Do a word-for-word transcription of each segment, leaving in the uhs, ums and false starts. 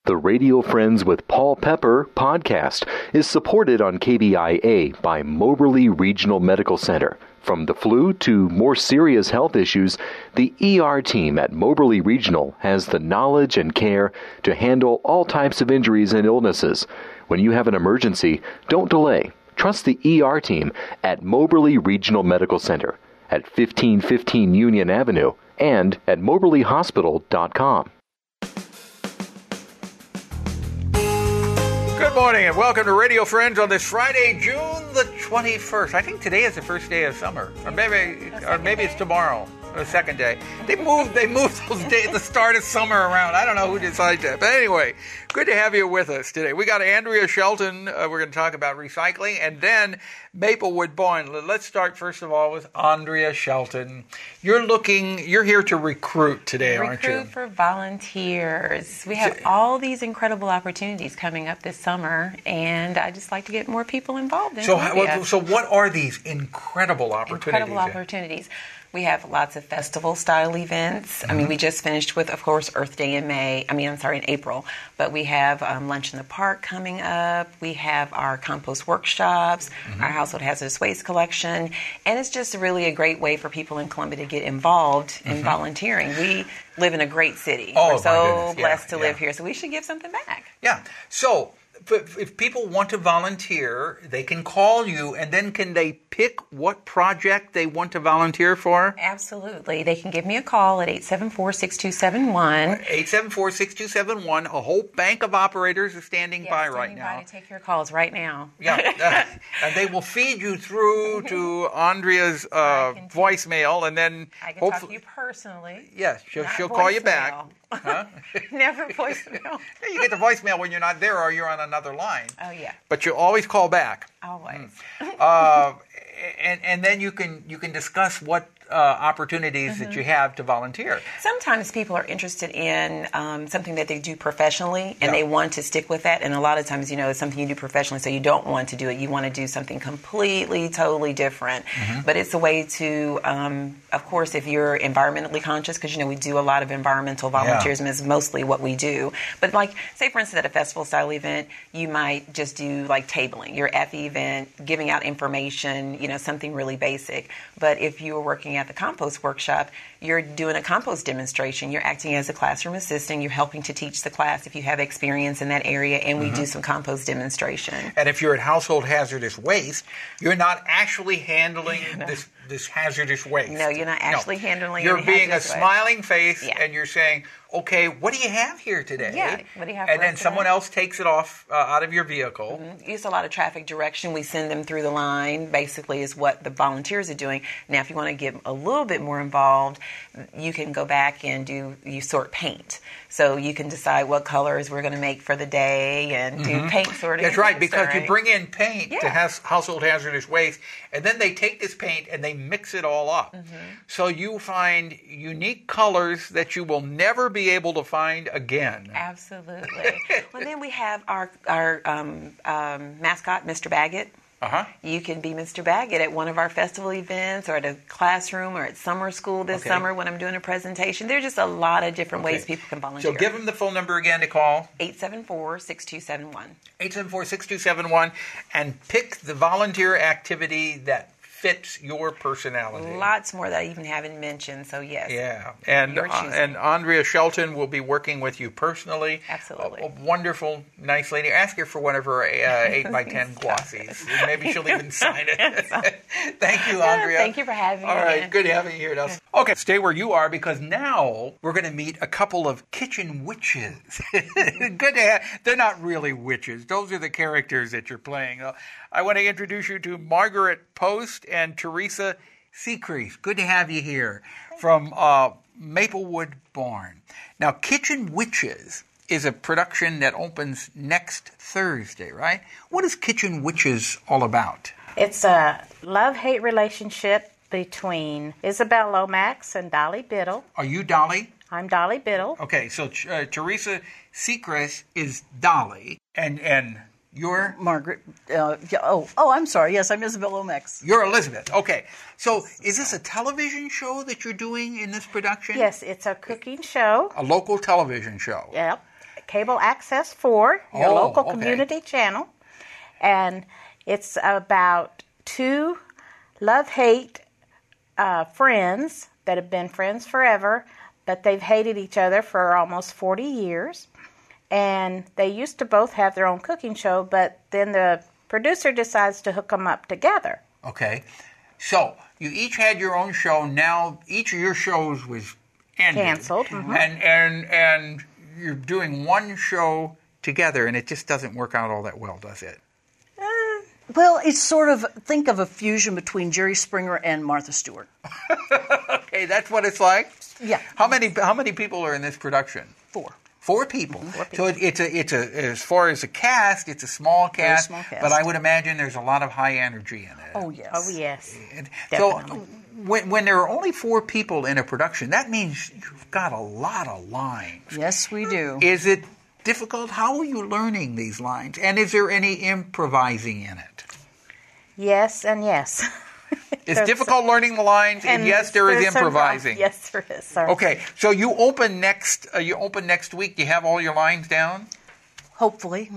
The Radio Friends with Paul Pepper podcast is supported on K B I A by Moberly Regional Medical Center. From the flu to more serious health issues, the E R team at Moberly Regional has the knowledge and care to handle all types of injuries and illnesses. When you have an emergency, don't delay. Trust the E R team at Moberly Regional Medical Center at fifteen fifteen Union Avenue and at moberly hospital dot com. Good morning and welcome to Radio Friends on this Friday, June the twenty-first. I think today is the first day of summer, or maybe, or maybe it's tomorrow, or the second day. They moved, they moved those days, the start of summer around. I don't know who decides that, but anyway, good to have you with us today. We got Andrea Shelton. Uh, we're going to talk about recycling, and then Maplewood Bourne. Let's start first of all with Andrea Shelton. You're looking, you're here to recruit today, recruit aren't you? Recruit for volunteers. We have all these incredible opportunities coming up this summer, and I just like to get more people involved in so, Columbia. how, so what are these incredible opportunities? Incredible opportunities. We have lots of festival-style events. Mm-hmm. I mean, we just finished with, of course, Earth Day in May. I mean, I'm sorry, in April. But we have um, Lunch in the Park coming up. We have our compost workshops, mm-hmm. our household hazardous waste collection. And it's just really a great way for people in Columbia to get involved mm-hmm. in volunteering. We live in a great city. Oh, We're so yeah, blessed to yeah. live here, so we should give something back. Yeah. So if, if people want to volunteer, they can call you, and then can they pick what project they want to volunteer for? Absolutely. They can give me a call at eight seven four, six two seven one. eight seven four, six two seven one. A whole bank of operators are standing yes, by standing right by now. to take your calls right now. Yeah. Uh, and they will feed you through to Andrea's uh, voicemail, and then I can hopefully, talk to you personally. Yes, she'll, Not she'll call you voicemail. back. Huh? Never voicemail. You get the voicemail when you're not there or you're on another line. Oh, yeah. But you'll always call back. Always. Mm. Uh, and and then you can you can discuss what uh, opportunities mm-hmm. that you have to volunteer. Sometimes people are interested in um, something that they do professionally, and yeah. they want to stick with that. And a lot of times, you know, it's something you do professionally, so you don't want to do it. You want to do something completely, totally different. Mm-hmm. But it's a way to, um, of course, if you're environmentally conscious, because, you know, we do a lot of environmental volunteerism yeah. is mostly what we do. But, like, say, for instance, at a festival-style event, you might just do, like, tabling. You're at the event, giving out information, you know, something really basic. But if you were working at the compost workshop, you're doing a compost demonstration. You're acting as a classroom assistant. You're helping to teach the class if you have experience in that area, and we mm-hmm. do some compost demonstration. And if you're at household hazardous waste, you're not actually handling no. this this hazardous waste. No, you're not actually no. handling it. You're being a waste. smiling face, yeah. and you're saying, okay, what do you have here today? Yeah, what do you have And for then us someone today? else takes it off uh, out of your vehicle. Mm-hmm. Use a lot of traffic direction. We send them through the line, basically, is what the volunteers are doing. Now, if you want to get a little bit more involved, you can go back and do, you sort paint. So you can decide what colors we're going to make for the day and do mm-hmm. paint sorting. That's right, because sorting. you bring in paint yeah. to has, household hazardous waste, and then they take this paint and they mix it all up. Mm-hmm. So you find unique colors that you will never be able to find again. Absolutely. Well, then we have our, our um, um, mascot, Mister Baggett. Uh-huh. You can be Mister Baggett at one of our festival events or at a classroom or at summer school this okay. summer when I'm doing a presentation. There's just a lot of different okay. ways people can volunteer. So give them the phone number again to call. eight seven four, six two seven one. eight seven four, six two seven one, and pick the volunteer activity that fits your personality. Lots more that I even haven't mentioned, so yes. Yeah, and uh, and Andrea Shelton will be working with you personally. Absolutely. A, a wonderful, nice lady. Ask her for one of her uh, eight by ten glossies. Maybe she'll even sign it. Thank you, Andrea. Thank you for having me. All right, good having you here. Now. Okay, stay where you are, because now we're going to meet a couple of kitchen witches. Good to have. They're not really witches. Those are the characters that you're playing. Uh, I want to introduce you to Margaret Post and Teresa Secrease. Good to have you here from uh, Maplewood Bourne. Now, Kitchen Witches is a production that opens next Thursday, right? What is Kitchen Witches all about? It's a love-hate relationship between Isabel Lomax and Dolly Biddle. Are you Dolly? I'm Dolly Biddle. Okay, so uh, Teresa Secrease is Dolly, and and you're Margaret. Uh, yeah, oh, oh, I'm sorry. Yes, I'm Isabel Lomax. You're Elizabeth. Okay, so is this a television show that you're doing in this production? Yes, it's a cooking show. A local television show. Yep. Cable Access four, your Oh, local okay. community channel. And it's about two love-hate uh, friends that have been friends forever, but they've hated each other for almost forty years. And they used to both have their own cooking show, but then the producer decides to hook them up together. Okay. So, you each had your own show. Now, each of your shows was ended. Canceled. Mhm. And, and, and you're doing one show together, and it just doesn't work out all that well, does it? Well, it's sort of, think of a fusion between Jerry Springer and Martha Stewart. Okay, that's what it's like? Yeah. How many How many people are in this production? Four. Four people. Four people. So it, it's a it's a as far as a cast, it's a small Very cast, small cast. but I would imagine there's a lot of high energy in it. Oh, yes. Oh, yes. And so Definitely. when when there are only four people in a production, that means you've got a lot of lines. Yes, we do. Is it difficult? How are you learning these lines? And is there any improvising in it? Yes and yes. It's There's- difficult learning the lines, and, yes, there is there's some- improvising. Yes, there is, sir. Okay, so you open next. Uh, you open next week. You have all your lines down. Hopefully.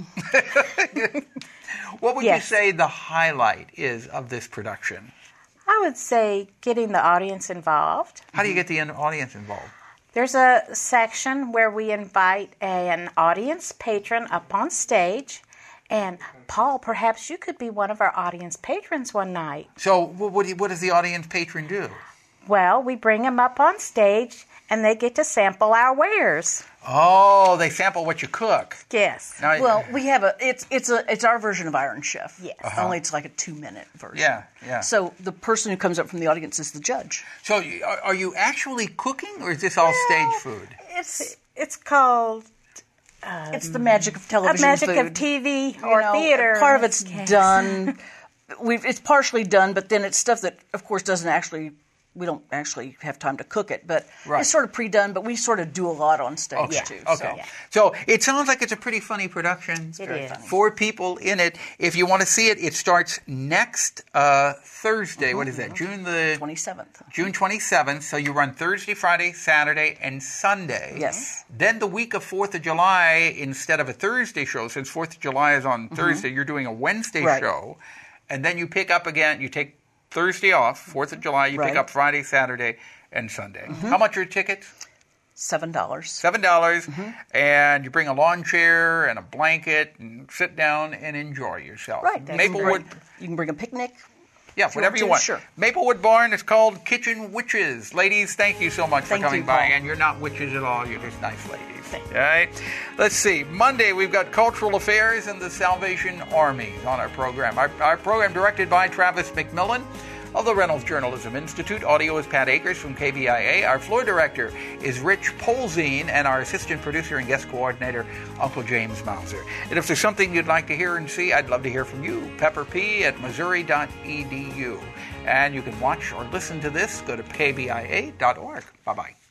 What would Yes. you say the highlight is of this production? I would say getting the audience involved. How do you get the in- audience involved? There's a section where we invite an audience patron up on stage. And, Paul, perhaps you could be one of our audience patrons one night. So, wh- what, do you- what does the audience patron do? Well, we bring them up on stage, and they get to sample our wares. Oh, they sample what you cook. Yes. Now, Well, we have a, it's it's a it's our version of Iron Chef. Yes. Only it's like a two-minute version. Yeah, yeah. So the person who comes up from the audience is the judge. so you- are, are you actually cooking, or is this all stage food? It's It's called it's the magic of a television magic food. of T V You or know, theater. Part of in it's this case. done. We've it's partially done, but then it's stuff that, of course, doesn't actually. We don't actually have time to cook it, but Right. it's sort of pre-done. But we sort of do a lot on stage Okay. too. Okay. So. So it sounds like it's a pretty funny production. It is. Four people in it. If you want to see it, it starts next uh, Thursday. What is that? June the twenty-seventh. June twenty-seventh. So you run Thursday, Friday, Saturday, and Sunday. Yes. Then the week of fourth of July, instead of a Thursday show, since fourth of July is on Thursday, you're doing a Wednesday Right. show. And then you pick up again. You take Thursday off, fourth of July. You pick Right. up Friday, Saturday, and Sunday. How much are tickets? Seven dollars. Seven dollars, and you bring a lawn chair and a blanket and sit down and enjoy yourself. Right. That's Maplewood, great. You can bring a picnic. yeah, if you whatever want you to, want. sure. Maplewood Barn is called Kitchen Witches. Ladies, thank you so much Thank for coming you, by. Paul. And you're not witches at all. You're just nice ladies. All right. Let's see. Monday we've got Cultural Affairs and the Salvation Army on our program. Our, our program directed by Travis McMillan of the Reynolds Journalism Institute. Audio is Pat Akers from K B I A. Our floor director is Rich Polzine, and our assistant producer and guest coordinator, Uncle James Mauser. And if there's something you'd like to hear and see, I'd love to hear from you. Pepper P at Missouri dot E D U. And you can watch or listen to this. Go to K B I A dot org. Bye-bye.